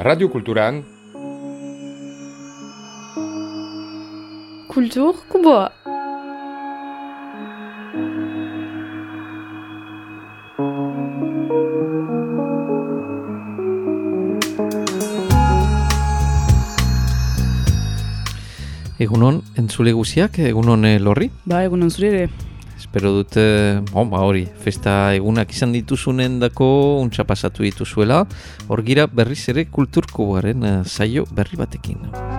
Radio Kulturan Kultur Kuboa. Egunon, entzule guziak, egunon Lorri? Ba, egunon zure ere. Espero dut, hori, festa egunak izan dituzunen dako, untxa pasatu dituzuela, hor gira berriz ere kulturkuboaren saio berri batekin.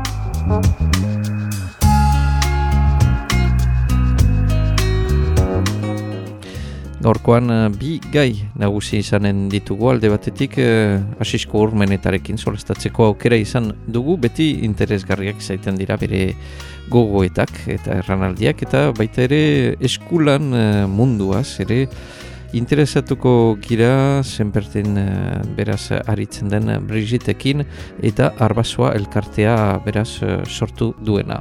Gaurkoan bi gai nagusi izanen ditugu, alde batetik asisko urmenetarekin solestatzeko aukera izan dugu, beti interesgarriak izaiten dira bere gogoetak eta erranaldiak, eta baita ere eskulan munduaz ere interesatuko gira zenperten beraz aritzen den Brigittekin eta Arbasoa elkartea beraz sortu duena.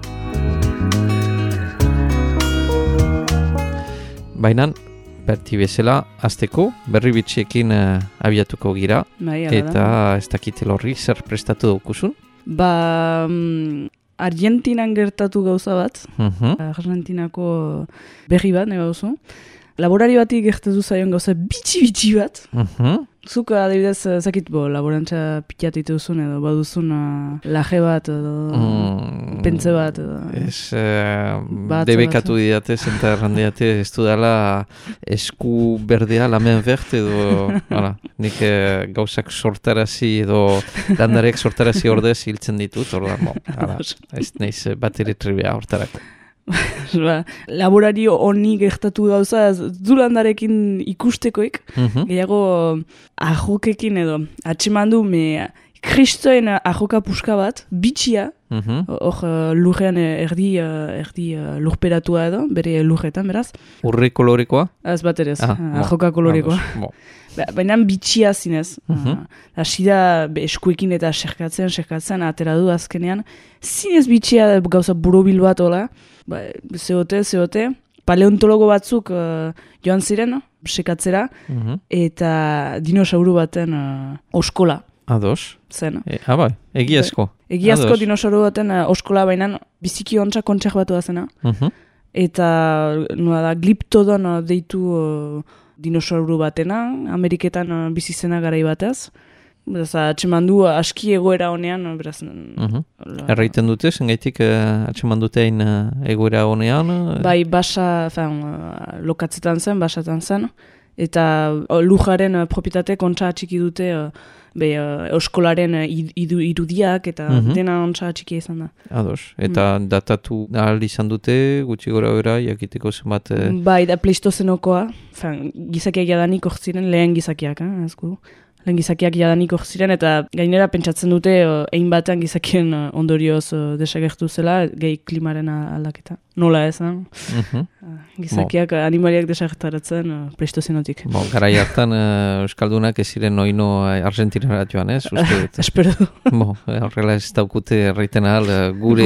Baina berti bezala, azteko, berri bitxiekin abiatuko gira, eta ez dakite Lorri, zer prestatu daukuzun? Ba, Argentinan gertatu gauza bat, Argentinako berri bat, nega duzu. Laborari bati gertatu zaion gauza bitxi bat. Zuk adibidez, zakit laborantza pikiatu dituzun edo baduzun laje bat edo pentze bat edo... Ez, debekatu didatez eta errandiate ez dudala esku berdea lamen bert edo nik gauzak sortarazi edo landarek sortarazi ordez hiltzen ditut, ez naiz bat ere tribea hortarako. Laborari honi gertatu gauza du landarekin ikustekoik, gehiago ahokekin edo atxemandu kristoen ahoka puska bat, bitxia, hor lurrean erdi lurperatua edo, bere lurretan, beraz. Urre kolorekoa? Ez bat ere, ahoka kolorekoa. Baina bitxia zinez. Asida eskuekin eta serkatzen, atera du azkenean. Zinez bitxia gauza burobil bat hola. Zeote, paleontologo batzuk joan ziren, sekatzera, eta dinosauru baten oskola. Ados? Zen. Bai, egiazko. Egiazko dinosauru baten oskola bainan biziki ontsa kontsak batu da zena. Eta gliptodon deitu dinosauru batena, Ameriketan bizi zena garai batez. Atxemandu aski egoera honean, beraz... Erraiten dute, zengaitik atxemandutein egoera honean? Bai, lokatzetan zen, basatan zen, eta lujaren propietate kontsa atxiki dute euskolaren irudiak eta dena ontsa atxiki izan da. Ados, eta datatu ahal izan dute, gutxi gora bera, jakiteko zenbat... Bai, da pleistozenokoa, gizakiak jadanik orziren lehen gizakiak, lehen gizakiak jadanik hor ziren, eta gainera pentsatzen dute egin batean gizakien ondorioz desagertu zela, gehi klimaren aldaketa. Nola ez, gizakiak animaliak desagertaratzen pleistozenotik. Garai hartan Euskaldunak ez ziren noino Argentinara joan, ez? Espero du. Horrela ez daukute erraiten ahal gure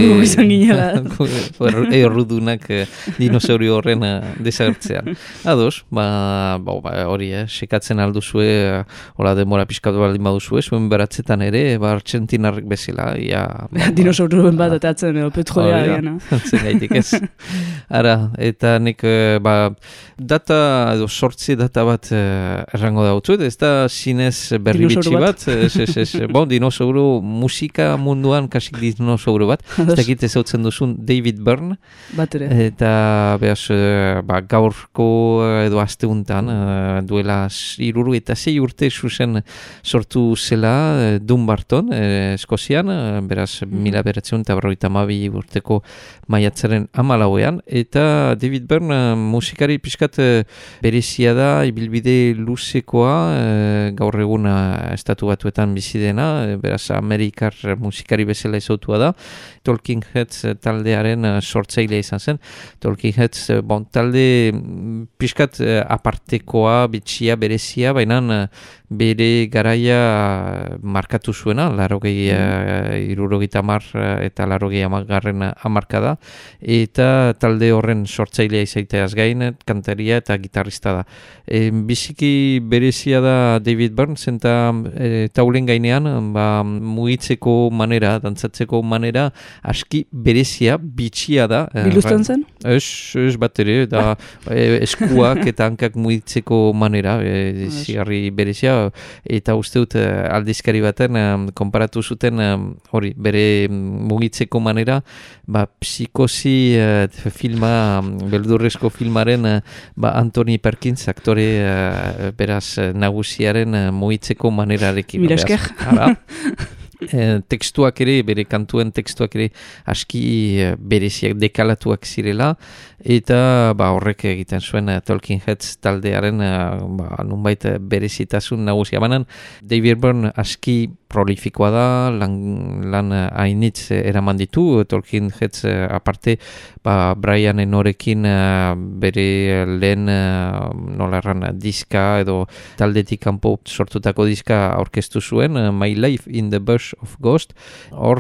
errudunak dinosaurio horren desagertzean. Ados, hori, sekatzen alduzue, hola demora pixkatu baldin baduzue, zuen beratzetan ere, Argentinarrek bezala. Dinosauruen bat atatzen, petrolea diana. Zengaitik ez. Ara, eta nik data, edo sortzi data bat errango dautzuet, ez da zinez berri bitxi bat. Dinosauru musika munduan kasik dinosauru bat. Ez dakit ezautzen duzun David Byrne. Bat ere. Eta behaz, gaurko edo asteuntan, duela 3 eta 6 urte zuzen sortu zela Dumbarton, Eskozian, beraz 1952 urteko maiatzaren 14ean, eta David Byrne musikari pixkat berezia da, ibilbide luzekoa, gaur egun estatu batuetan bizi dena, beraz Amerikar musikari bezala ezautua da. Talking Heads taldearen sortzaile izan zen. Talking Heads talde pixkat apartekoa, bitxia, berezia, baina bere garaia markatu zuena, 80 eta 80 hamarkada, eta talde horren sortzailea izaiteaz gain, kantaria eta gitarrista da. Biziki berezia da David Byrne, zenta taulen gainean, mugitzeko manera, dantzatzeko manera, aski berezia, bitxia da. Biluzten zen? Ez bat ere, da eskuak eta hankak mugitzeko manera, zigarri berezia, eta uste dut aldizkari baten konparatu zuten hori, bere mugitzeko manera, psikosi filma, beldurrezko filmaren Anthony Perkins, aktore beraz nagusiaren mugitzeko manerarekin. Mila esker. Tekstuak ere, bere kantuen tekstuak ere aski bereziak dekalatuak zirela, eta horrek egiten zuen Talking Heads taldearen nunbait berezitasun nagusia. Banan, David Byrne aski prolifikoa da, lan hainitz eraman ditu, Talking Heads aparte, Brian Enorekin bere lehen diska edo taldetik kanpo sortutako diska aurkeztu zuen, My Life in the Bush of Ghost, hor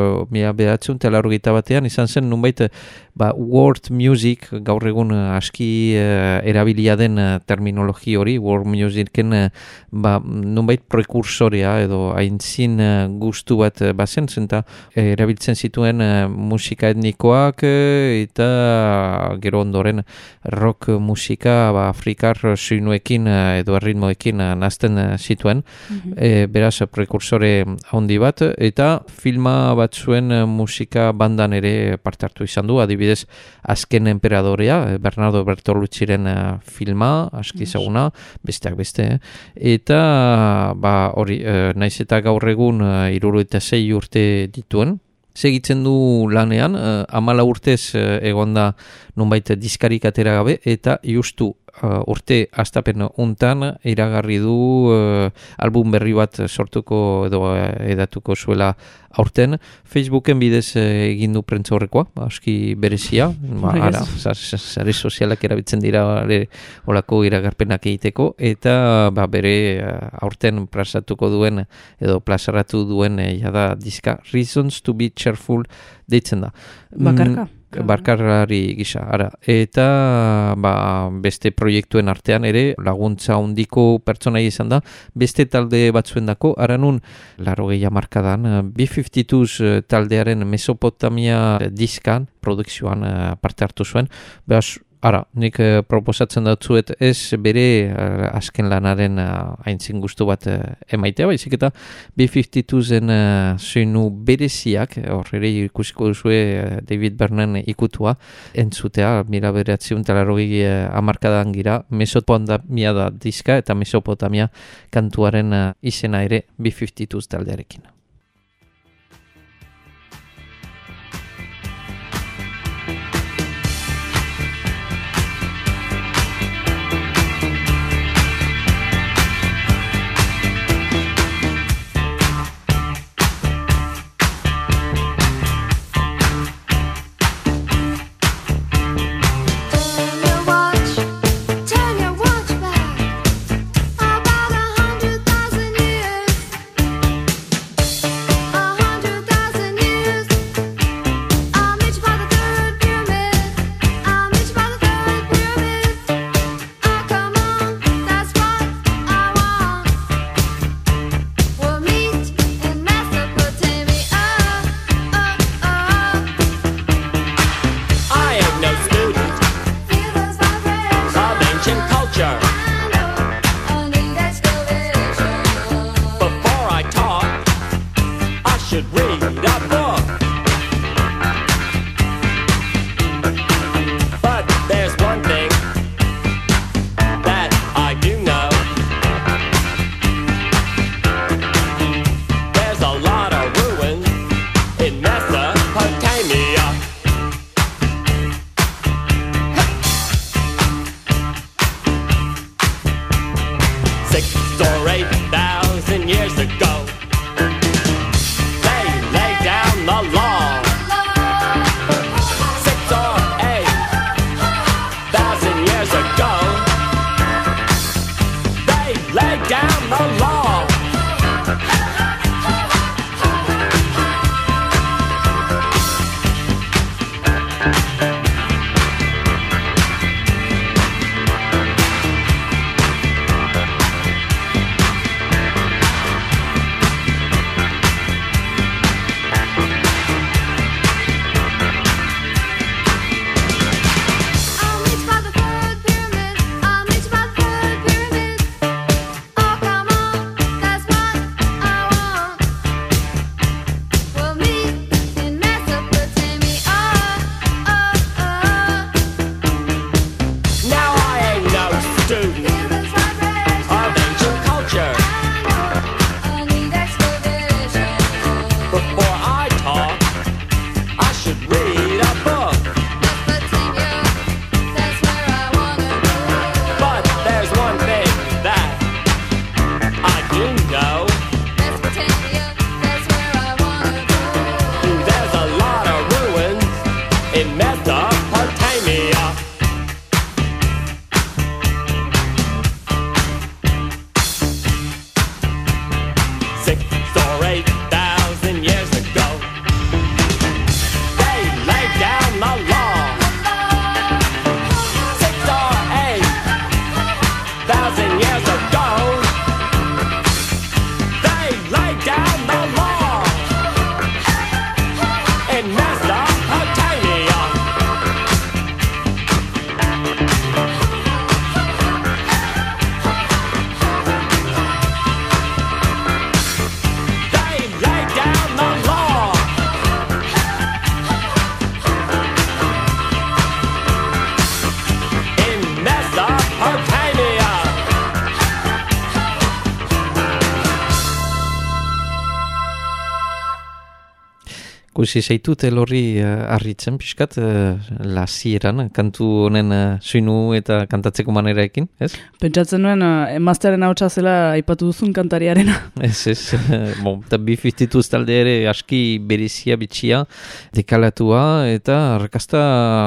1981 izan zen nunbait world music, gaur egun aski erabilia den terminologi hori, world musicen nunbait prekursorea edo aintzin gustu bat bazen, zenta erabiltzen zituen musika etnikoak eta gero ondoren rock musika afrikar soinuekin edo erritmoekin nazten zituen, beraz prekursore handi bat, eta filma batzuen musika bandan ere parte hartu izan du, adibidez Azken Enperadorea, Bernardo Bertolucciren filma, aski ezaguna, besteak beste, eta hori, naiz eta gaur egun 76 urte dituen, segitzen du lanean, 14 urtez egonda nunbait diskarik atera gabe, eta justu urte astapen untan iragarri du album berri bat sortuko edo edatuko zuela aurten. Facebooken bidez egin du prentza horrekoa, aski berezia, sare sozialak erabiltzen dira olako iragarpenak egiteko, eta bere aurten plazaratuko duen edo plazaratu duen jada diska Reasons to be Cheerful deitzen da. Barkarrari gisa, eta beste proiektuen artean ere laguntza handiko pertsona izan da, beste talde batzuendako, nun 80 hamarkadan B-52 taldearen Mesopotamia diskan produkzioan parte hartu zuen, behaz nik proposatzen datzuet ez bere azken lanaren aintzin gustu bat emaitea, baizik eta B-52zen soinu bereziak, horre ikusiko duzue David Byrnen ikutua, entzutea, 1980 hamarkadan gira, Mesopotamia da diska eta Mesopotamia kantuaren izena ere B-52 taldearekin. lay down the law. Kusi zaitut elorri harritzen pixkat lasieran, kantu honen soinu eta kantatzeko maneraekin, ez? Pentsatzen nuen emaztearen hautsa zela aipatu duzun kantariarena. Ez, eta B-52 talde ere aski berezia bitxia, dekalatua eta arrakasta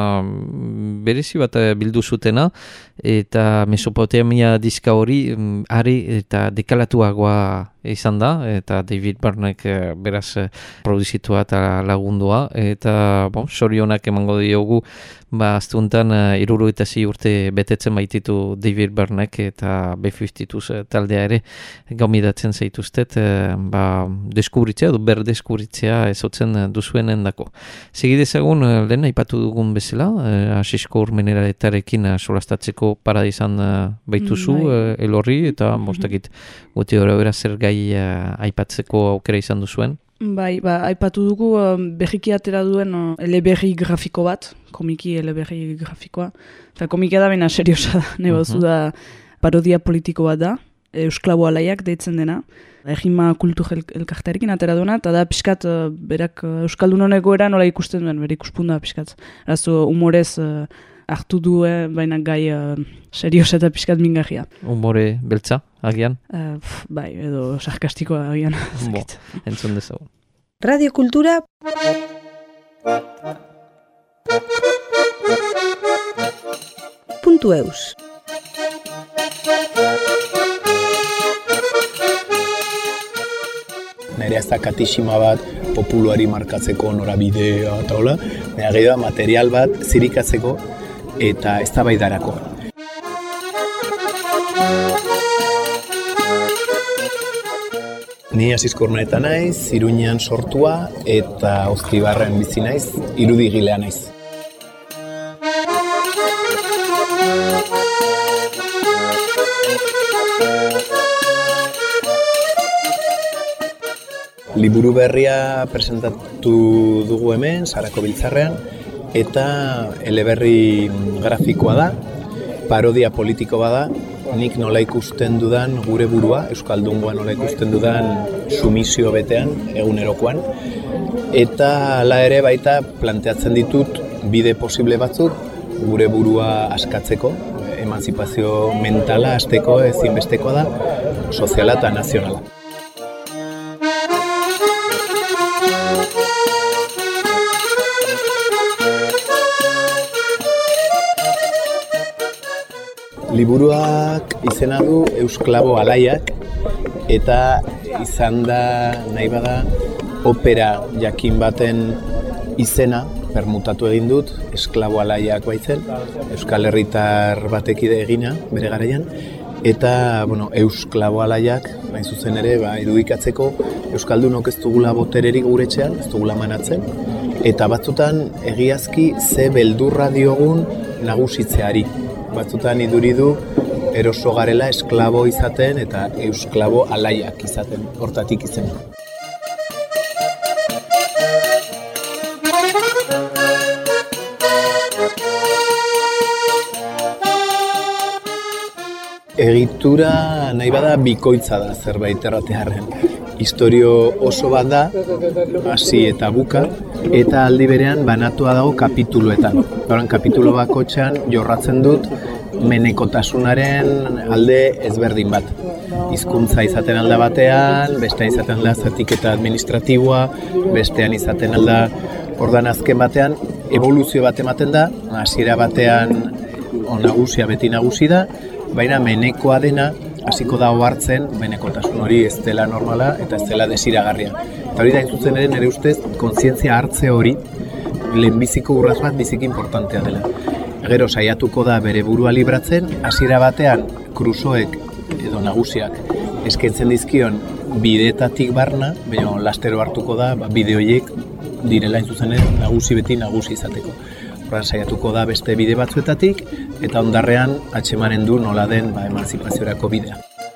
berezi bat bildu zutena, eta Mesopotamia diska hori ari eta dekalatuagoa izan da, eta David Byrnek beraz produzitua eta lagundua, eta sorionak emango diogu, aztuntan 76 urte betetzen baititu David Byrnek eta B-52 taldea ere gaumidatzen zaituztet, deskubritzea, berdeskubritzea ezotzen duzuenen dako. Segidezagun, lehen aipatu dugun bezala, Asisko Urmeneraetarekin solastatzeko paradizan baituzu, elorri, eta mostakit guti horabera zer gai aipatzeko aukera izan duzuen. Bai, aipatu dugu berriki atera duen eleberri grafiko bat, komiki eleberri grafikoa. Eta komikia da bena seriosa da, nebazu da parodia politiko bat da, Eusklabo Alaiak deitzen dena. Egima kultur elkartarekin atera duena, eta da pixkat berak Euskaldun honeko era nola ikusten duen, bere ikuspunda pixkat. Arazo humorez hartu du, baina gai seriosa eta pixkat mingarria. Humore beltza, agian? Bai, edo sarkastikoa agian. Entzun dezagun. Radio Kultura .eus Nere ez da katixima bat populuari markatzeko norabidea eta hola, baina gehi da material bat zirikatzeko eta eztabaidarako. Ni Asisko Urmeneta naiz, Iruñean sortua eta Oztibarren bizi naiz, irudigilea naiz. Liburu berria presentatu dugu hemen, Sarako Biltzarrean, eta eleberri grafikoa da, parodia politiko bada, nik nola ikusten dudan gure burua, Euskaldungoa nola ikusten dudan sumisio betean, egunerokoan, eta hala ere baita planteatzen ditut bide posible batzuk gure burua askatzeko, emantzipazio mentala hasteko ezinbestekoa da, soziala eta nazionala. Liburuak izena du Eusklabo Alaiak, eta izan da, nahi bada, opera jakin baten izena, permutatu egin dut, Esklabo Alaiak baitzen, Euskal Herritar batekide egina, bere garaian, eta, Eusklabo Alaiak, nahi zuzen ere, irudikatzeko Euskaldunok ez dugula botererik gure etxean, ez dugula manatzen, eta batzutan egiazki ze beldurra diogun nagusitzeari. Batzutan iduridu eroso garela esklabo izaten eta Eusklabo Alaiak izaten, hortatik izena. Egitura nahi bada bikoitza da zerbait erratearren. Historio oso bat da, hasi eta buka, eta aldi berean banatua dago kapituluetan. Kapitulo bakotxean jorratzen dut menekotasunaren alde ezberdin bat. Hizkuntza izaten alda batean, bestean izaten alda zatiketa administratiboa, bestean izaten alda ordan azken batean, evoluzio bat ematen da, hasiera batean nagusia beti nagusi da, baina menekoa dena hasiko da hartzen menekotasun hori ez dela normala eta ez dela desiragarria. Eta hori da zuzen ere nire ustez kontzientzia hartze hori lehenbiziko urraz bat biziki importantea dela. Gero saiatuko da bere burua libratzen, hasiera batean Crusoek edo nagusiak eskaintzen dizkion bidetatik barna, baina lastero hartuko da bide horiek direla zuzen ere nagusi beti nagusi izateko. Horren saiatuko da beste bide batzuetatik, eta ondarrean atxemanen du nola den emantzipaziorako bidea.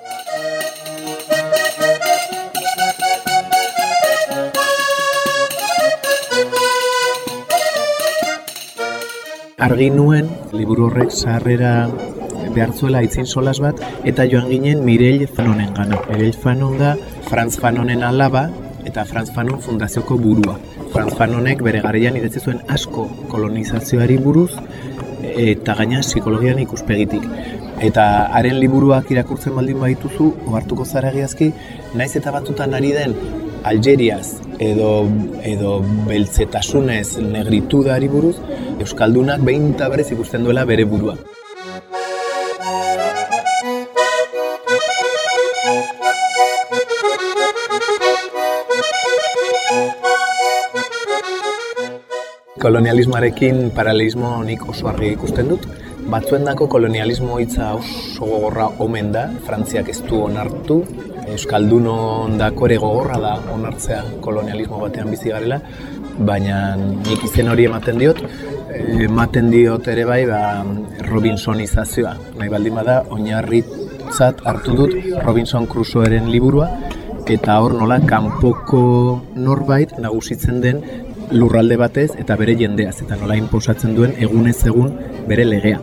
Argi nuen, liburu horrek zaharrera behartzuela aitzin solas bat, eta joan ginen Mireille Fanonen gana. Mireille Fanon da Franz Fanonen alaba, eta Franz Fanon fundazioko burua. Franz Fanonek bere garaian idatzi zuen asko kolonizazioari buruz eta gaina psikologian ikuspegitik. Eta haren liburuak irakurtzen baldin badituzu, ohartuko zara egiazki, naiz eta batzutan ari den Algeriaz edo beltzetasunez negritudari buruz, Euskaldunak behin eta berez ikusten duela bere burua. Kolonialismoarekin paralelismo nik oso argi ikusten dut. Batzuendako kolonialismo hitza oso gogorra omen da, Frantziak ez du onartu, Euskaldunondako ere gogorra da onartzea kolonialismo batean bizi garela, baina nik izen hori ematen diot ere bai Robinsonizazioa. Nahi baldin bada, oinarritzat hartu dut Robinson Crusoeren liburua, eta hor nola kanpoko norbait nagusitzen den lurralde batez eta bere jendeaz, eta nola inposatzen duen egunez egun bere legea.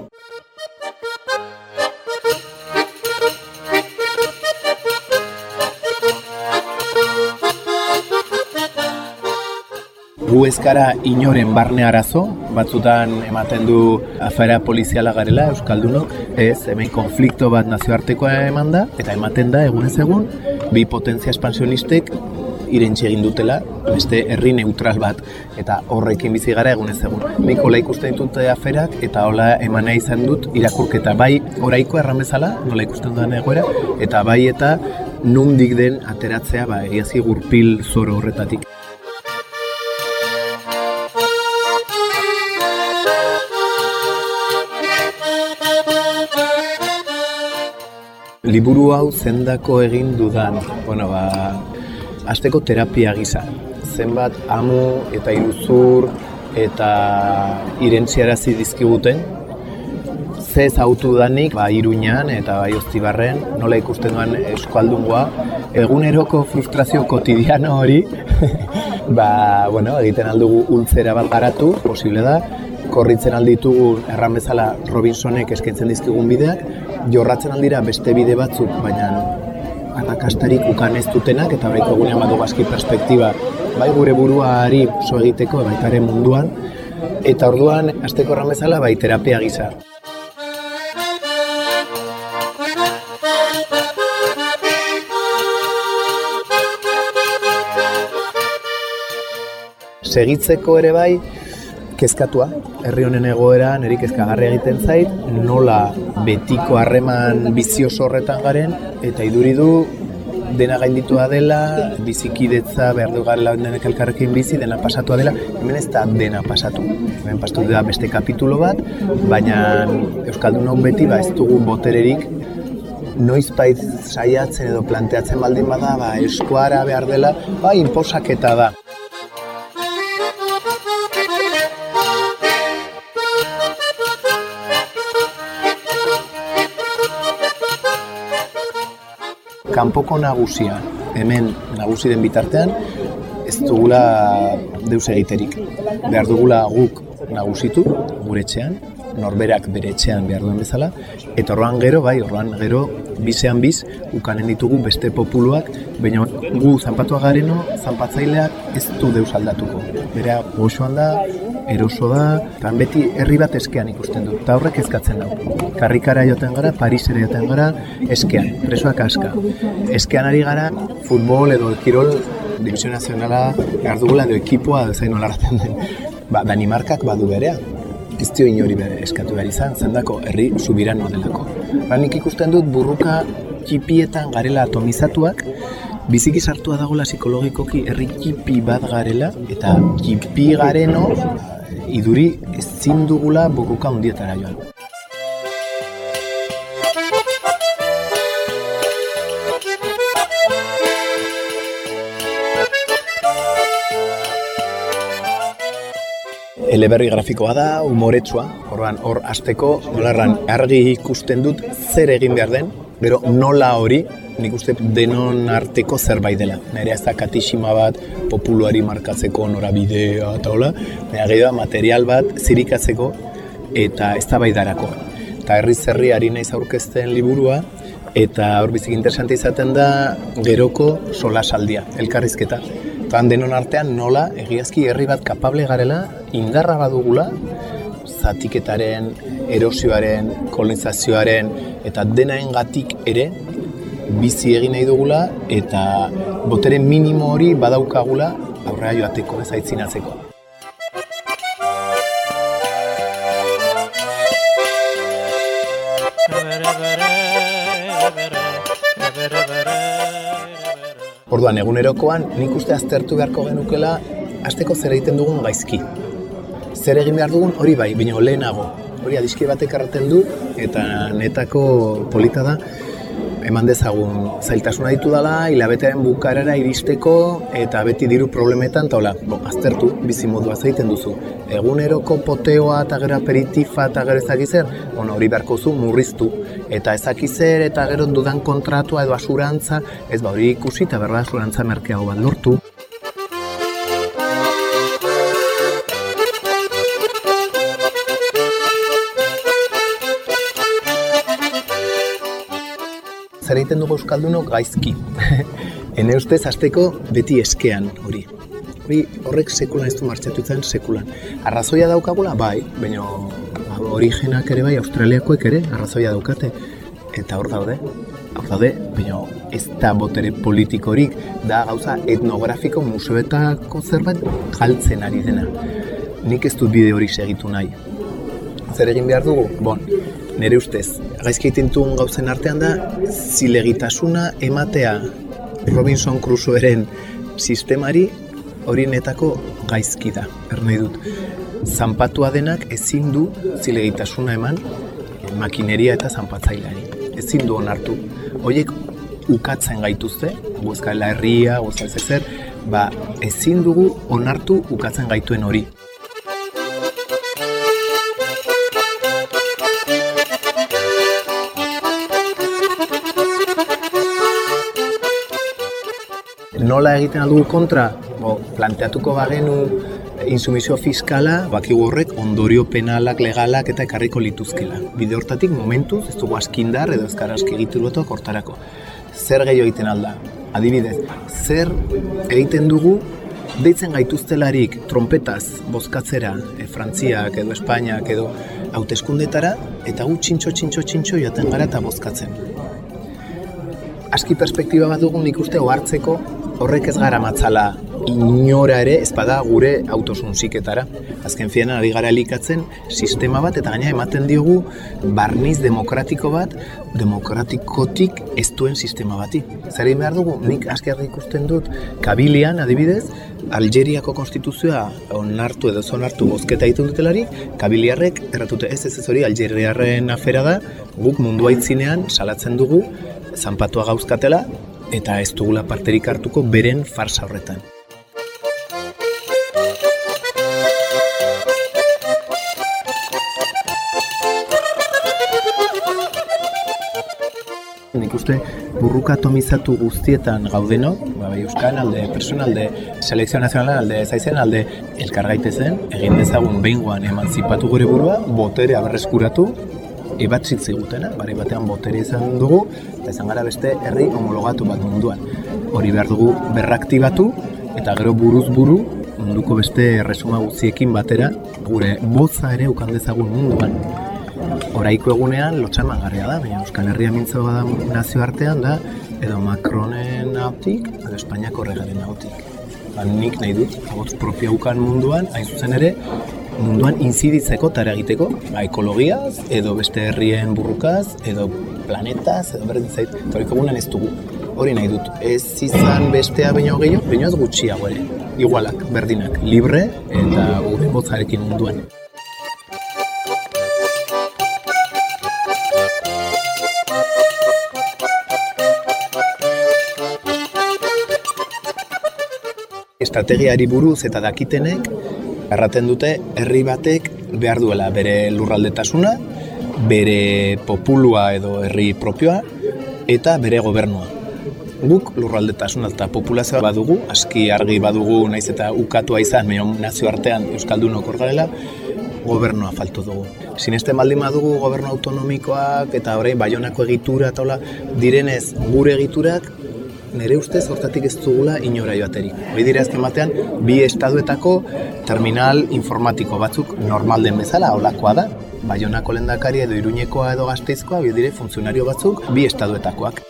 Gu ez gara inoren barne arazo, batzutan ematen du afera poliziala garela Euskaldunok, ez, hemen konflikto bat nazioartekoa eman da, eta ematen da egunez egun, bi potentzia espansionistek irentsi egin dutela, beste herri neutral bat, eta horrekin bizi gara egunez egun. Nik hola ikusten ditut aferak, eta hola eman nahi izan dut irakurketa, bai oraiko erran bezala, nola ikusten dudan egoera, eta bai eta nondik den ateratzea, egiazki gurpil zoro horretatik. Liburu hau zendako egin dudan, hasteko terapia gisa. Zenbat amu eta iruzur eta irentziarazi dizkiguten. Ze ezagutu danik, Iruñan eta Oztibarren, nola ikusten duan euskaldungoa. Eguneroko frustrazio kotidiano hori, egiten aldugu ultzera bat garatu, posible da. Korritzen alditugu erran bezala Robinsonek eskaintzen dizkigun bideak, jorratzen aldira beste bide batzuk, baina arrakastarik ukan ez dutenak, eta baiko egunean badu aski perspektiba bai gure buruari oso egiteko, baitaren munduan, eta orduan, hasteko erran bezala, terapia gisa. Segitzeko ere bai, kezkatua, herri honen egoera niri kezkagarria egiten zait, nola betiko harreman bizioso horretan garen, eta iduri du dena gainditua dela, bizikidetza behar du garela denek elkarrekin bizi, dena pasatua dela, hemen ez da dena pasatu. Hemen pastu da beste kapitulo bat, baina Euskaldunok beti ez dugu botererik, noizbait saiatzen edo planteatzen baldin bada, eskuara behar dela, inposaketa da. Kanpoko nagusia, hemen nagusi den bitartean, ez dugula deus egiterik. Behar dugula guk nagusitu, gure etxean, norberak bere etxean behar duen bezala, eta orduan gero, bizean biz, ukanen ditugu beste populuak, baina gu zanpatua gareno, zanpatzaileak ez du deus aldatuko. Berea goxoan da, eroso da, eta beti herri bat eskean ikusten du, eta horrek ezkatzen dau. Karrikara joten gara, Parisera joten gara, eskean, presoak aska. Eskean ari gara, futbol edo kirol, Divisio Nazionala, behar dugula edo ekipoa, zain olaratzen den. Danimarkak badu berea. Ez dio inori bere eskatu behar izan, zendako herri subiranoa delako. Nik ikusten dut burruka txipietan garela atomizatuak, biziki sartua dagoela psikologikoki herri txipi bat garela, eta txipi gareno iduri ezin dugula burruka hundietara joan. Eleberri grafikoa da, umoretsua, hor hasteko nolarran argi ikusten dut zer egin behar den, gero nola hori nik uste denon arteko zerbait dela. Nerea ez da katixima bat, populuari markatzeko norabidea eta hola, baina gehiago material bat zirikatzeko eta eztabaidarako. Eta herri ari naiz aurkezten liburua, eta hor bizik interesante izaten da geroko solasaldia, elkarrizketa. Eta denon artean nola egiazki herri bat kapable garela, indarra badugula, zatiketaren, erosioaren, kolonizazioaren eta denaengatik ere bizi egin nahi dugula eta botere minimo hori badaukagula aurrera joateko, ez aitzinatzeko. Orduan, egunerokoan, nik uste aztertu beharko genukela hasteko zer egiten dugun gaizki. Zer egin behar dugun hori bai, baina lehenago. Hori adiski batek erraten du, eta netako polita da, eman dezagun zailtasuna ditu dela, hilabetearen bukarara iristeko, eta beti diru problemetan, eta hola, aztertu, bizimodua egiten duzu. Eguneroko poteoa eta gero aperitifa eta gero ezakizer, hori beharko zu murriztu. Eta ezakizer eta gero dudan kontratua edo asurantza, ez hori ikusi eta berra asurantza merkeago bat lortu. Zer egiten dugu euskaldunok gaizki. Ene ustez hasteko beti eskean hori. Horrek sekulan ez du martxatu zen sekulan. Arrazoia daukagula, bai, baina origenak ere bai, Australiakoek ere arrazoia daukate. Eta hor daude, baina ez da botere politikorik, da gauza etnografiko museoetako zerbait galtzen ari dena. Nik ez dut bide hori segitu nahi. Zer egin behar dugu? Nire ustez, gaizki egiten duen gauzen artean da, zilegitasuna ematea Robinson Crusoeren sistemari horienetako gaizki da, nahi dut. Zanpatua denak ezin du zilegitasuna eman makineria eta zanpatzailari. Ezin du onartu. Horiek ukatzen gaituzte, guzkaela herria, guzkaela ezer, ezin dugu onartu ukatzen gaituen hori. Nola egiten aldugu kontra? Planteatuko bagenu insumizio fiskala, bakigu horrek ondorio penalak, legalak eta ekarriko lituzkela. Bide hortatik momentuz ez dugu askindar edo ezkaraski egituruetok hortarako. Zer gehiago egiten alda? Adibidez, zer egiten dugu deitzen gaituztelarik trompetaz bozkatzera Frantziak edo Espainiak edo hauteskundetara eta gu txintxo joaten gara eta bozkatzen. Aski perspektiba bat dugun nik uste ohartzeko horrek ez gara matzala inora ere ez bada gure autosunziketara. Azken finean ari gara elikatzen sistema bat eta gaina ematen diogu barniz demokratiko bat, demokratikotik ez duen sistema bati. Zer egin behar dugu, nik askerra ikusten dut, Kabilian adibidez, Algeriako konstituzioa onartu edo zonartu bozketa egiten dutelarik, Kabiliarrek erratute ez hori Algeriarren afera da, guk mundua itzinean salatzen dugu zanpatua gauzkatela eta ez dugula parterik hartuko beren farsa horretan. Nik uste burruka atomizatu guztietan gaudeno, bai Euskan alde, persona alde, selekzio nazionala alde, zaizen alde, elkargaitezen, egin dezagun behingoan emantzipatu gure burua, boterea berreskuratu, ebatzitzi gutena, bari batean botere izan dugu, eta izan gara beste herri homologatu bat munduan. Hori behar dugu berraktibatu, eta gero buruz buru, munduko beste erresuma guztiekin batera, gure boza ere ukan dezagun munduan. Oraiko egunean lotxamagarria da, baina Euskal Herria mintzo bada nazioartean da, edo Macronen hautik, edo Espainiako regaren hautik. Nik nahi dut, agotz propio ukan munduan, hain zuzen ere, munduan inziditzeko tara egiteko, ekologiaz, edo beste herrien burrukaz, edo planetaz, edo berdin zait, oraiko egunean ez dugu. Hori nahi dut, ez izan bestea baino gehiago, baino ez gutxiago ere, igualak, berdinak, libre eta gure botzarekin munduan. Estrategiari buruz eta dakitenek erraten dute herri batek behar duela bere lurraldetasuna, bere populua edo herri propioa eta bere gobernua. Guk lurraldetasuna eta populazioa badugu, aski argi badugu naiz eta ukatua izan, baina nazioartean euskaldunok hor garela, gobernua faltu dugu. Sinesten baldin badugu gobernu autonomikoak eta orain Baionako egitura eta hola direnez gure egiturak nire ustez hortatik ez dugula inora joaterik. Hoi dira azken batean, bi estaduetako terminal informatiko batzuk normal den bezala, holakoa da. Baionako lehendakari edo Iruñekoa edo Gasteizkoa, bi dire funtzionario batzuk, bi estaduetakoak.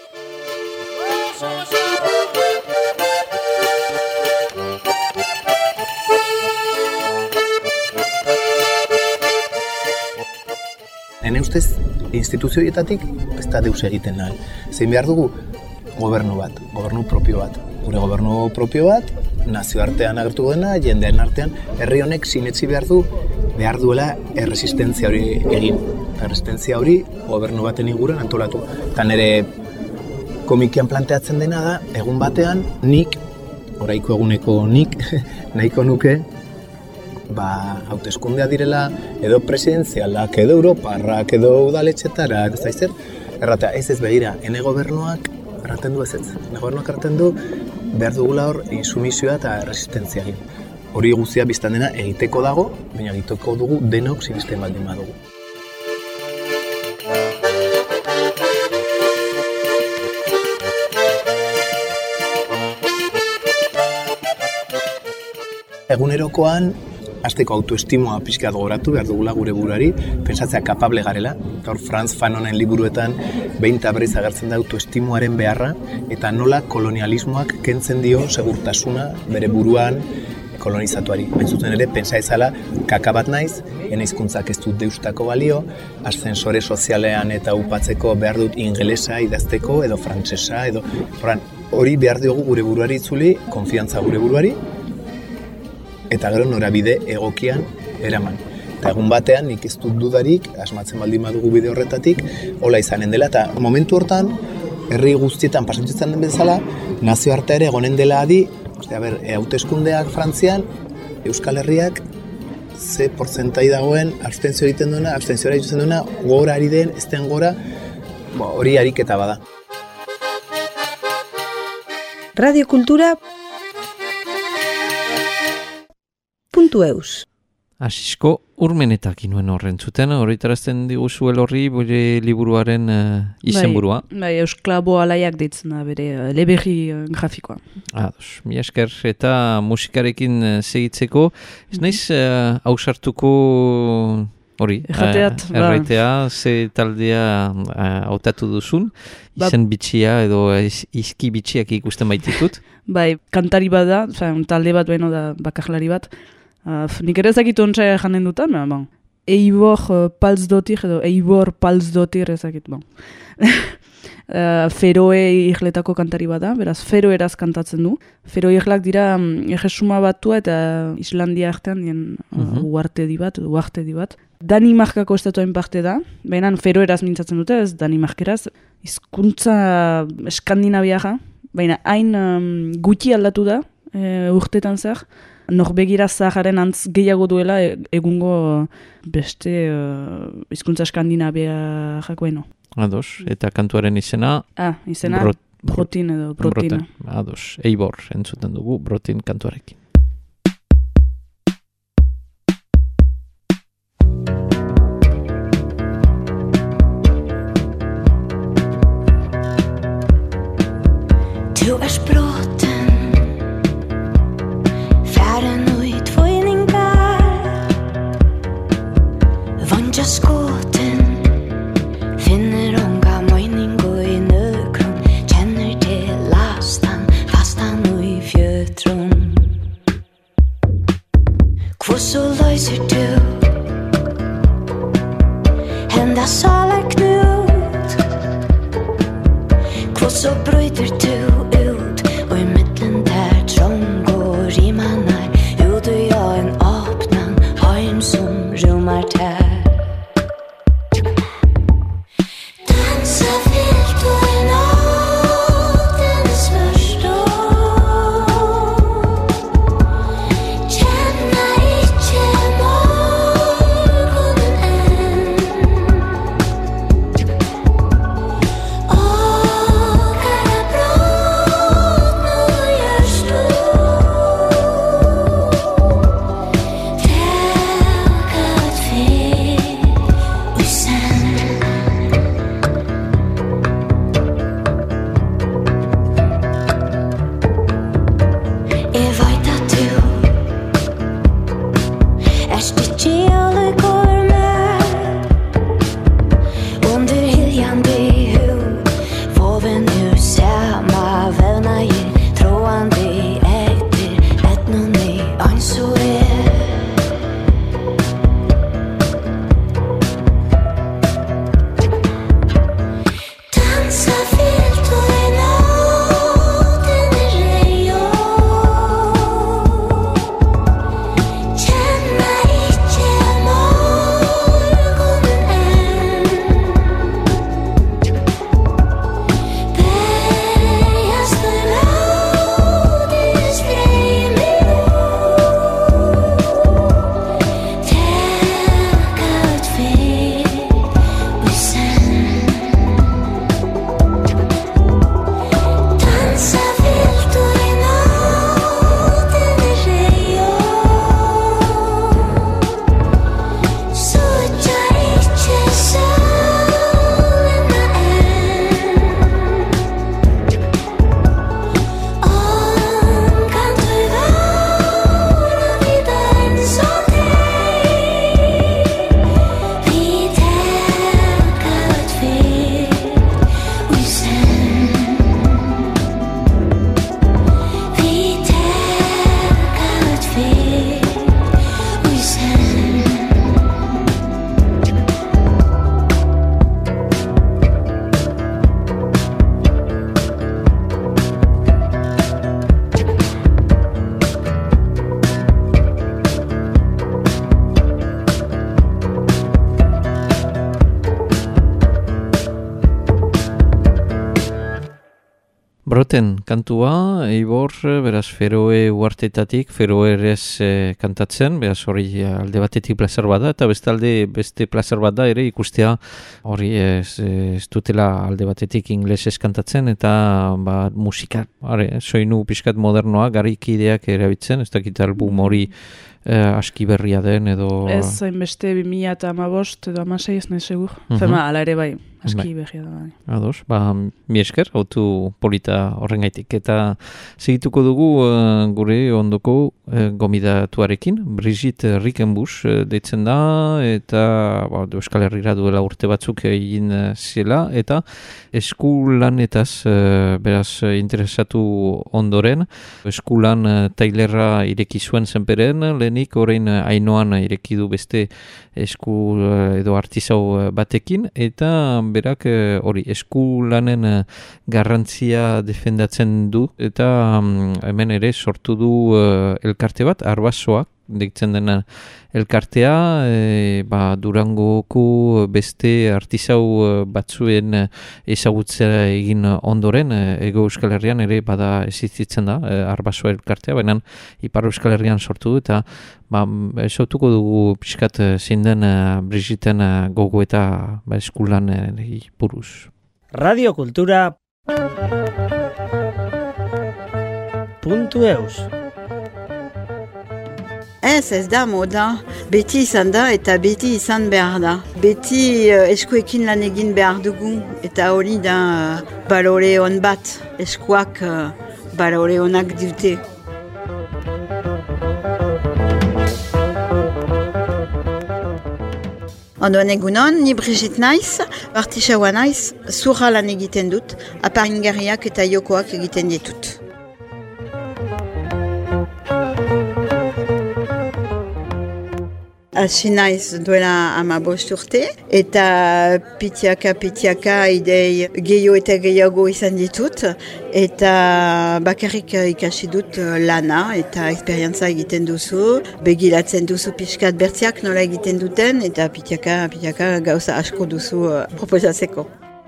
Nene ustez, instituzioetatik ez da deus egiten nahi. Zein behar dugu, gobernu bat, gobernu propio bat. Gure gobernu propio bat, nazioartean agertu dena, jendean artean, herri honek sinetsi behar duela erresistentzia hori egin. Erresistentzia hori gobernu baten inguruan antolatu. Eta nire komikian planteatzen dena da, egun batean nik, oraiko eguneko nik, nahiko nuke, hauteskundea direla, edo presidenzialak, edo europarrak, edo udaletxetara, ez da izer, erratea, ez begira, ene gobernuak erraten du ezetz. Gobernuak erraten du behar dugula hor insumizioa eta resistentzia egin. Hori guztia biztan dena egiteko dago, baina egiteko dugu denok sinisten baldin badugu. Egunerokoan, hasteko autoestimoa pixkat goratu behar dugula gure buruari, pensatzea kapable garela. Hor Franz Fanonen liburuetan behin eta berriz agertzen da autoestimoaren beharra eta nola kolonialismoak kentzen dio segurtasuna bere buruan kolonizatuari. Hain zuzen ere, pentsa ezala kaka bat naiz, ene hizkuntzak ez dut deustako balio, aszensore sozialean eta upatzeko behar dut ingelesa idazteko edo frantsesa edo hori behar diogu gure buruari itzuli, konfiantza gure buruari, eta gero norabide egokian eraman. Eta egun batean nik ez dut dudarik, asmatzen baldin badugu bide horretatik, hola izanen dela, eta momentu hortan, herri guztietan pasatzen den bezala, nazioartea ere egonen dela adi, hauteskundeak Frantzian, Euskal Herriak, ze porzentai dagoen, abstentzio egiten duena, abstentziora egiten duena, gora ari den, ez den gora, hori ariketa bada. Radio Kultura .eus Asisko urmenetak inuen horren zuten, horretarazten diguzuel horri bere liburuaren izenburua. Bai, Eusklabo alaiak deitzen da bere eleberri grafikoa. Mi esker eta musikarekin segitzeko, ez naiz hausartuko hori, Errateat, erraitea, ze taldea hautatu duzun, izen bitxia edo izki bitxiak ikusten baititut. Bai, kantari bat da, talde bat baino da bakarlari bat. Nik ere ezakitu ontsa janen dutan, bon. Eibor Palzdotir edo Eibor Palzdotir ezakit, bon. Feroe irletako kantari bat da, beraz feroeraz kantatzen du. Feroe irlak dira Erresuma Batua eta Islandia artean dien uarte di bat. Danimarkako estatuain parte da, baina feroeraz mintzatzen dute, ez Danimarkeraz. Hizkuntza eskandinaviaja, baina hain gutxi aldatu da urtetan zer. Norbegira zaharen antz gehiago duela egungo beste hizkuntza eskandinaviajakoeno. Ados, eta kantuaren izena? Izena Brotin edo Brotina. Ados, Eibor entzuten dugu Brotin kantuarekin. Du broten, færen ut vojningar, vanja skåten, finner unga møyning og i nøkron, kjenner til lastan, fastan og i fjøtron. Hvor løser du, henda salar knut, hvor bryter du ut, og i midten der trång og rimanar, ut og jeg en åpnan, heim som romar tær. Broten kantua, Eibor, beraz Feroe uartetatik, Feroerez kantatzen, beraz hori alde batetik plazer bat da, eta beste plazer bat da ere ikustea hori ez dutela alde batetik inglesez kantatzen, eta musika, soinu pixkat modernoa, garikideak erabitzen, ez dakit album hori aski berria den edo... Ez, hainbeste 2015 edo 16 ez nahi segur. Fema, ala ere bai, aski berria da bai. Ados, mi esker, autu polita horrengaitik. Eta segituko dugu gure ondoko gomidatuarekin, Brigitte Rickenbusch deitzen da, eta Euskal Herrira duela urte batzuk egin zela, eta eskulanetaz beraz interesatu ondoren, eskulan tailerra ireki zuen zenperen, lehenik orain Ainoan ireki du beste esku edo artisau batekin, eta berak hori eskulanen garrantzia defendatzen du, eta hemen ere sortu du elkarte bat, Arbasoak deitzen dena elkartea, Durangoko beste artisau batzuen ezagutzea egin ondoren, Ego Euskal Herrian ere bada existitzen da, Arbasoa elkartea, baina Ipar Euskal Herrian sortu du, eta esautuko dugu pixkat zein den Brigitten gogo eta eskulan buruz. Radio Kultura .eus Ez da moda, beti izan da eta beti izan behar da. Beti eskuekin lan egin behar dugu eta hori da balore on bat, eskuak balore onak dute. Ondoan egunon, ni Brigitte naiz, artisaua naiz, zurra lan egiten dut, aparingarriak eta jokoak egiten ditut. Hasi naiz duela 15 urte, eta pitiaka idei gehiago eta gehiago izan ditut, eta bakarrik ikasi dut lana eta esperientza egiten duzu, begiratzen duzu pixkat bertziak nola egiten duten, eta pitiaka gauza asko duzu proposatzeko.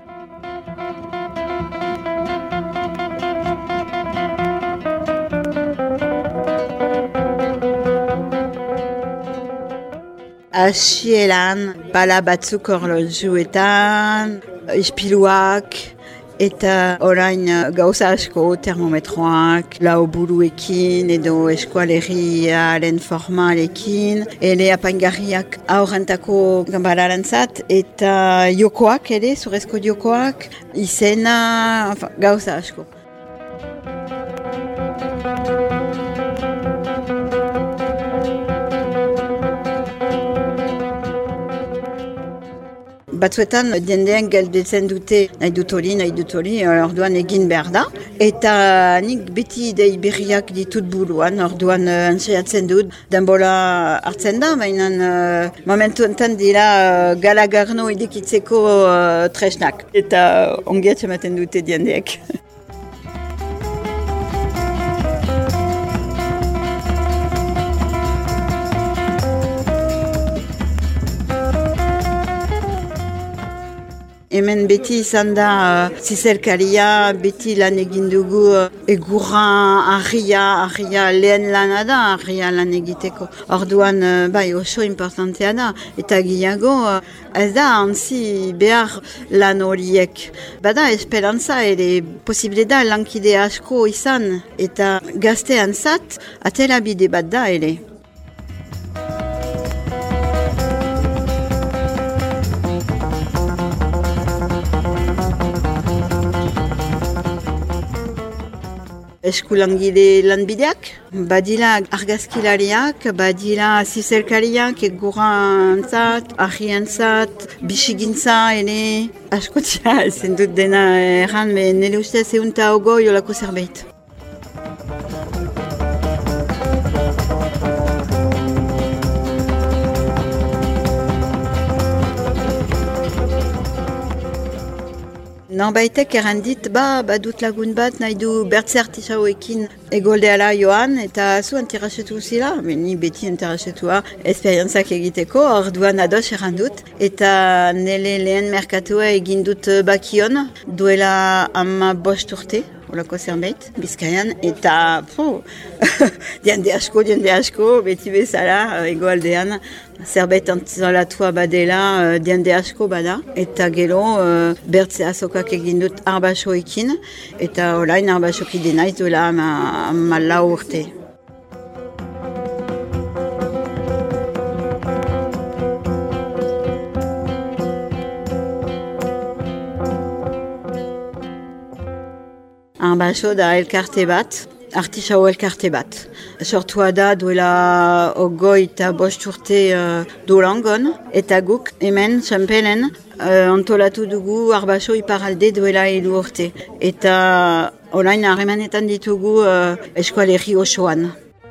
Hasieran, bala batzuk horlojuetan, ispiluak, eta orain gauza asko, termometroak, lauburuekin edo eskualeriaren formalekin, ere apaingarriak aurrentako gambararantzat, eta jokoak ere, zurezko jokoak, izena, gauza asko. Batzuetan jendean gelditzen dute nahi dut hori, orduan egin behar da. Eta nik beti idei berriak ditut buruan, orduan ansaiatzen dut, denbora hartzen da, baina momentu enten dira galagarno idikitzeko tresnak. Eta ongiat ematen dute jendeak. Hemen beti izan da zizerkaria, beti lan egin dugu egurra, argia lehen lana da, argia lan egiteko. Orduan, oso importantea da, eta gehiago ez da antzi behar lan horiek. Bada esperantza ere posible da lankide asko izan, eta gaztean zat, atera bide bat da ere. Eskulangile lanbideak, badila argazkilariak, badila zizerkariak, egurantzat, argiantzat, bisigintza ere, askotia ezen dut dena erran, nire ustez eunta ogoi olako zerbait. Norbaitek errandit, badut lagun bat nahi du bertze artisauekin egoldeala joan, eta zu antirasetu zila, ni beti antirasetua esperientzak egiteko, orduan ados errandut, eta nire lehen merkatua egin dut bakion, duela 15 urte. Olako zerbait, Bizkaian, eta jende asko, beti bezala, egoaldean, zerbait antzolatua badela, jende asko bada, eta gero bertze azokak egin dut Arbasoekin, eta orain Arbasoki denaiz duela 14 urte. Arbaso da elkarte bat, artisau elkarte bat. Sortua da duela 25 urte Durangon, eta guk hemen, Txampelen, antolatu dugu Arbaso iparalde duela 3 urte. Eta orain harremanetan ditugu eskualerri osoan.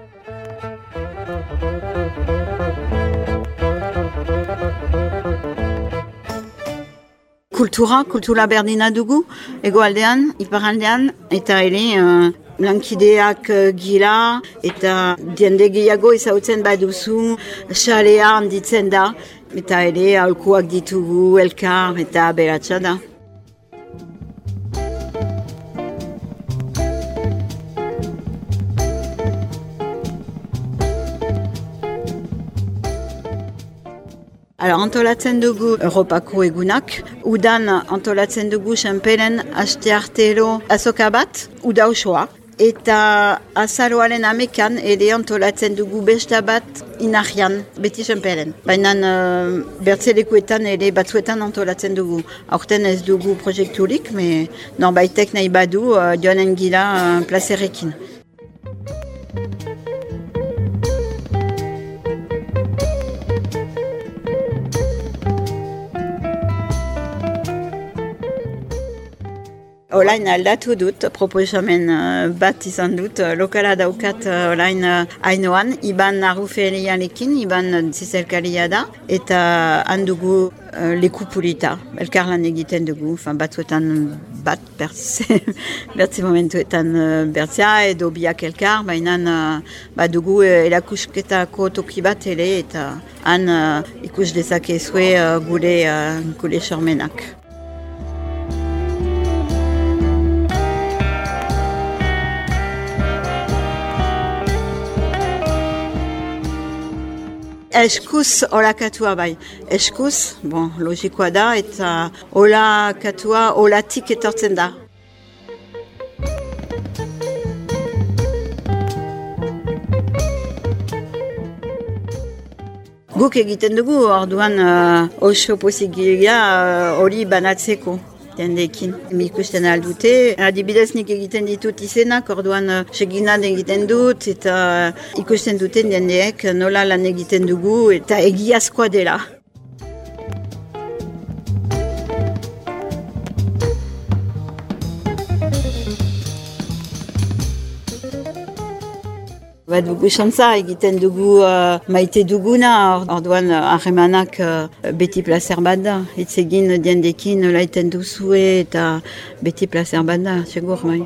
Kultura berdina dugu, egoaldean, iparaldean, eta ere lankideak gila, eta diende gehiago ezautzen baduzu, xarea handitzen da, eta ere aholkuak ditugu, elkar, eta beratxa da. Antolatzen dugu Europako egunak, udan antolatzen dugu Txampelen asteartero azoka bat, uda osoa. Eta azaroaren 11an ere antolatzen dugu besta bat Inarrian, beti Txampelen. Baina bertzelekuetan ere batzuetan antolatzen dugu. Aurten ez dugu proiekturik, norbaitek nahi badu joanen gila plazerekin. Olain aldatu dut, proposamen bat izan dut, lokala daukat olain hainoan, Iban Arruferianekin, Iban zizelkaria da, eta handugu leku pulita, elkarlan egiten dugu, batzuetan bat bertze momentuetan bertzea edo biak elkar, baina dugu erakusketako toki bat ere, eta han ikus dezakezue gure sormenak. Eskuz olakatua bai. Eskuz, logikoa da, eta olakatua olatik etortzen da. Guk egiten dugu, orduan oso posigilia hori banatzeko. Dendekin. Ikusten aldute, adibidez nik egiten ditut izenak, orduan seginan egiten dut, eta ikusten duten jendeek nola lan egiten dugu, eta egiazkoa dela. Dugu xantza egiten dugu maite duguna, orduan harremanak beti plazer bat da. Hitz egin diendekin nola iten duzue eta beti plazer bat da, segur mai.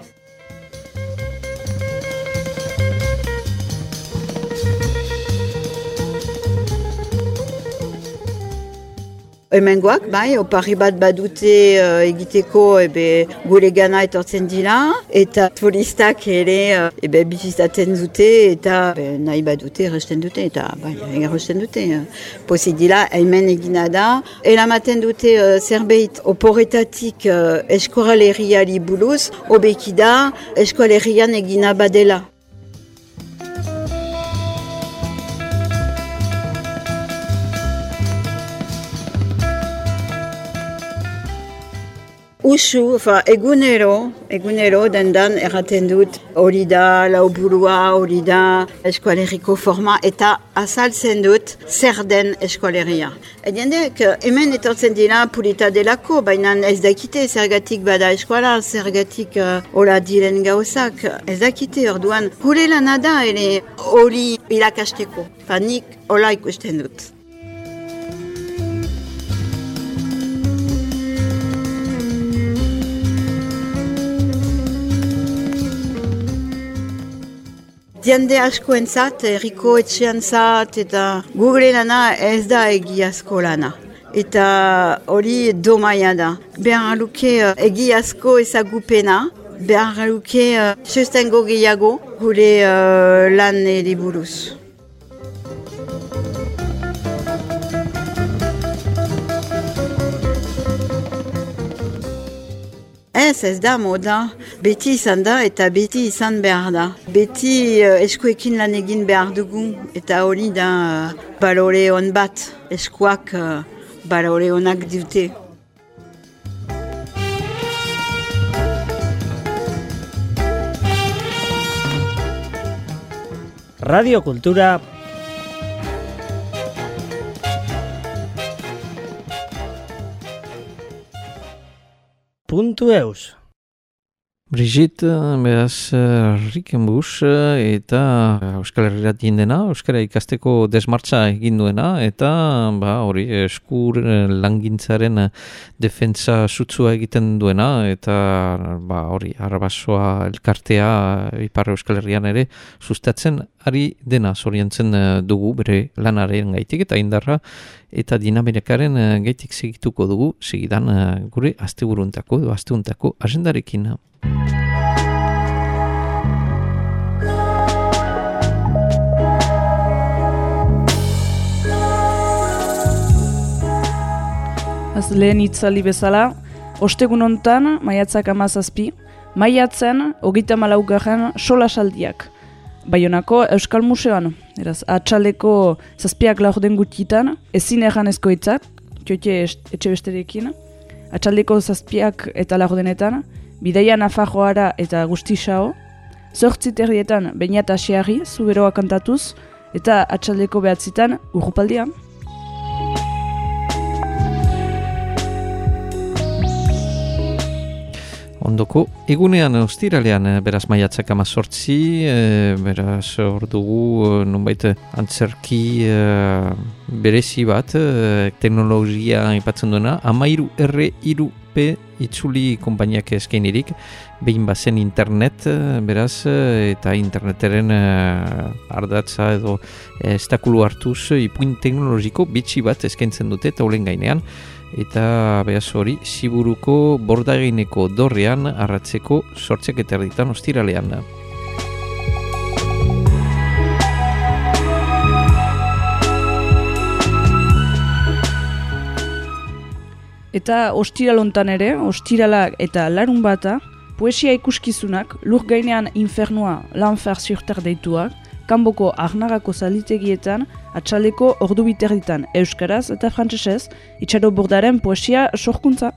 Hemengoak, bai, opari bat badute egiteko gure gana etortzen dira, eta turistak ere bizizaten dute, eta nahi badute erresten dute, eta erresten dute. Pozik dira, hemen egina da. Eramaten dute zerbait oporetatik eskoalerriari buruz, hobeki da eskoalerrian egina badela. Usu, egunero dendan erraten dut hori da lauburua, hori da eskualerriko forma, eta azaltzen dut zer den eskualerria. Jendeak hemen etortzen dira pulita delako, baina ez dakite zergatik bada eskuala, zergatik hola diren gauzak, ez dakite orduan. Gure lana da ere hori irakasteko, nik hola ikusten dut. Jende askoentzat, herriko etxeantzat, eta gure lana ez da egiazko lana. Eta hori domaia da. Behar luke egiazko ezagupena, behar luke sustengo gehiago gure lan eri buruz. Ez da moda, beti izan da eta beti izan behar da. Beti eskuekin lan egin behar dugu eta hori da balore hon bat, eskuak balore honak dute. Radio Kultura .eus. Brigitte, beraz, Rikenbusch eta Euskal Herriratien dena, Euskara ikasteko desmartza egin duena, eta hori eskur langintzaren defentsa sutsua egiten duena, eta hori Arbasoa elkartea Ipar Euskal Herrian ere sustatzen ari dena zoriontzen dugu bere lanaren gaitik, eta indarra eta dinamikaren gaitik segituko dugu, segidan gure asteburuntako agendarekin. Lehen itzali bezala, ostegun hontan, maiatzak 17, maiatzen, 34. solasaldiak. Baionako Euskal Museoan, eraz, atxaleko 7 laurden gutitan, ezin erranezko hitzak, txoite etxe besterekin, atxaldeko 7 eta laurdenetan, bidaia Nafarroara eta Guztisao, 8 Beñat Asiarri, Zuberoa kantatuz, eta atxaldeko 9 Urrupaldian. Ondoko, egunean ostiralean, beraz maiatzak 18, beraz hor dugu nonbait antzerki berezi bat, teknologia aipatzen duena, 13R3P itzuli konpainiak eskainirik, behin bazen internet, beraz, eta interneteren ardatza edo estakulu hartuz, ipuin teknologiko bitxi bat eskaintzen dute taulen gainean, eta beraz hori Ziburuko Bordagaineko dorrean arratzeko 8:30 ostiralean. Eta ostiral hontan ere, ostirala eta larun bata, poesia ikuskizunak, lur gainean infernua, l'enfer sur terre deituak, kanboko Arnagako zalitegietan, atxaleko ordu biterditan euskaraz eta frantsesez, Itxaro Bordaren poesia sorkuntza.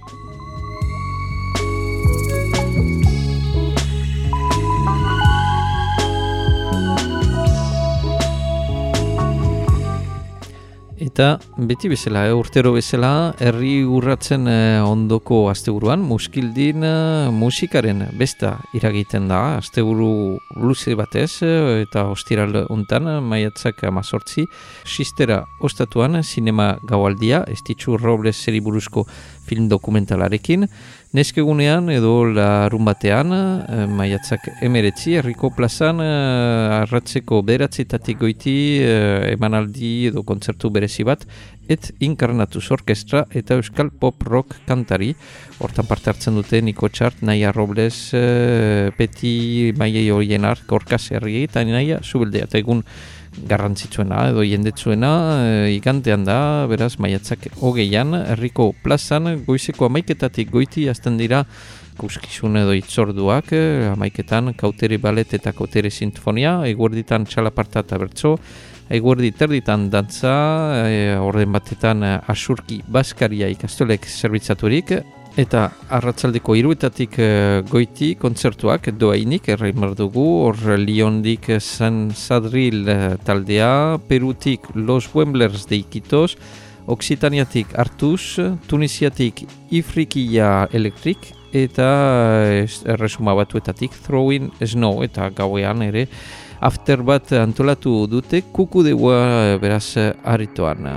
Eta beti bezala, urtero bezala, herri urratzen ondoko asteburuan, Muskildin musikaren besta iragiten da, asteburu luze batez, eta ostiral hontan, maiatzak 18, Sistera ostatuan, sinema gaualdia, Estitxu Robles seriburuzko film dokumentalarekin, neskegunean edo larun batean, maiatzak 19, herriko plazan, arratzeko 9 goiti, emanaldi edo kontzertu berezi bat, et Inkarnatus Orkestra eta Euskal Pop Rock kantari. Hortan parte hartzen dute Niko Txart, Naia Robles, Peti, Maiei Oienar, Gorka Zerri eta Naia Zubeldea. Eta egun garrantzitsuena edo jendetsuena igantean da, beraz maiatzak 20, herriko plazan, goizeko 11 goiti hasten dira ikuskizun edo itzorduak, 11 Kautere Balet eta Kautere Sinfonia, eguerditan txalaparta eta bertso, eguerdi terditan dantza, orden batetan asurki baskaria ikastolek zerbitzaturik, eta arratzaldeko 3 goiti kontzertuak doainik erraimar dugu, hor Liondik San Sadril taldea, Perutik Los Wemblers de Iquitos, Occitaniatik Artus, Tunisiatik Ifrikia Electric, eta erresuma batuetatik Throwing Snow, eta gauean ere after bat antolatu dute Kukudeua beraz aritoan.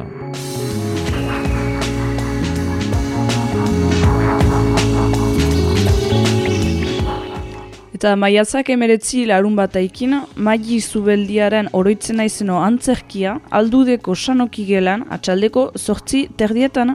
Eta maiatzak 19 larun bataikin, Maili Zubeldiaren oroitzen naizeno antzerkia, Aldudeko Sanoki gelan, atxaldeko 8:30.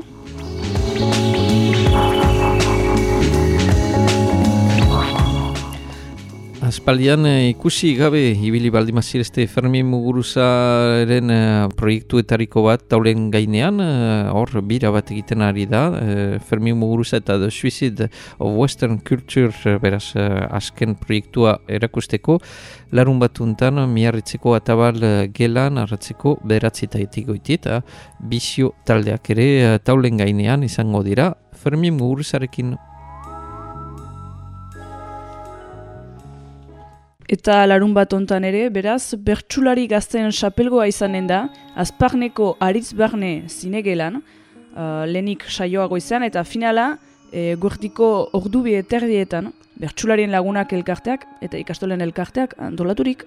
Aspaldian ikusi gabe ibili baldimazirezte Fermin Muguruzaren proiektuetariko bat taulen gainean, hor bira bat egiten ari da, Fermin Muguruza eta The Suicide of Western Culture beraz azken proiektua erakusteko, larun batuntan miarritzeko atabal gelan arratzeko 9 goiti eta bizio taldeak ere taulen gainean izango dira Fermin Muguruzarekin. Eta larun bat ontan ere, beraz, bertsulari gazten xapelgoa izanen da, Azparneko Aritz Barne zinegelan, lehenik saioa goizean, eta finala, guertiko ordu terdietan, bertsularien lagunak elkarteak, eta ikastolen elkarteak antolaturik.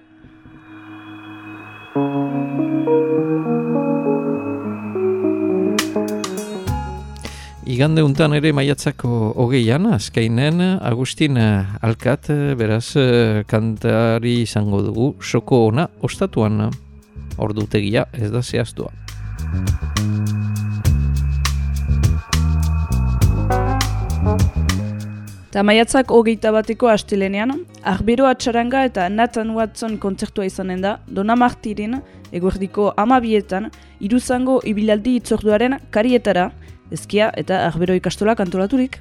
Igande untan ere maiatzako 20an, azkainen, Agustin Alkat, beraz, kantari izango dugu, soko ona ostatuan, ordutegia ez da zehaztua. Eta maiatzak 21ko astelenean, Arbero Atxaranga eta Nathan Watson kontzertua izanen da, Dona Martirin, eguerdiko 12etan, iruzango ibilaldi itzorduaren karietara, ezkia eta Arbero ikastolak antolaturik.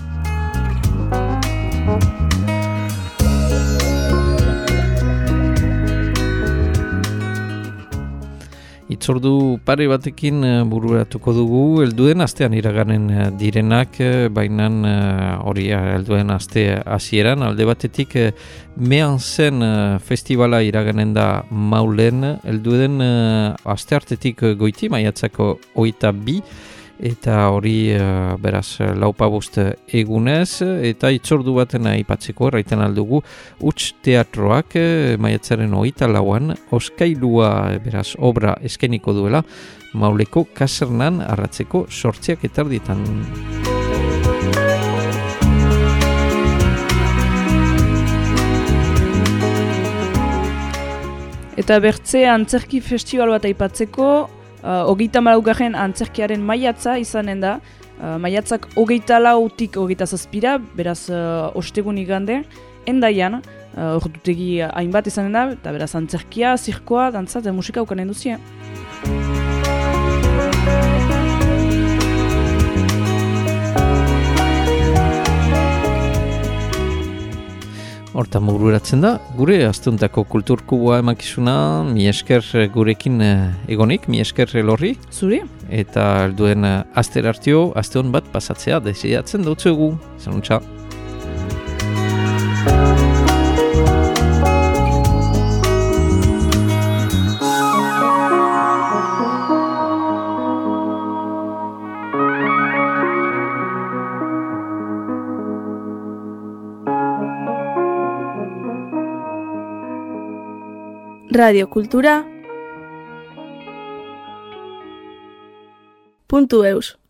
Itzordu pare batekin bururatuko dugu, helduen astean iraganen direnak, baina hori helduen aste hasieran alde batetik mean zen festivala iraganen da Maulen, helduen aste hartetik goiti, maiatzako 22, eta hori beraz laupabost egunez, eta itzordu baten aipatzeko erraiten aldugu Huts teatroak maiatzaren 24an Oskailua beraz obra eskeniko duela Mauleko kasernan arratzeko 8:30. Eta bertze antzerki festival bat aipatzeko, 24. antzerkiaren maiatza izanen da, maiatzak 24-tik 27, beraz ostegun igande, Endaian, ordutegi hainbat izanen da, eta beraz antzerkia, zirkoa, dantza eta musika ukanen duzia. Hortan bururatzen da, gure astuntako kulturkubua emakizuna, mi esker gurekin egonik, mi esker Lorri. Zuri? Eta helduen aster hartio, aste hon bat pasatzea desiatzen dutzuegu. Zanuntza. Radio Kultura .eus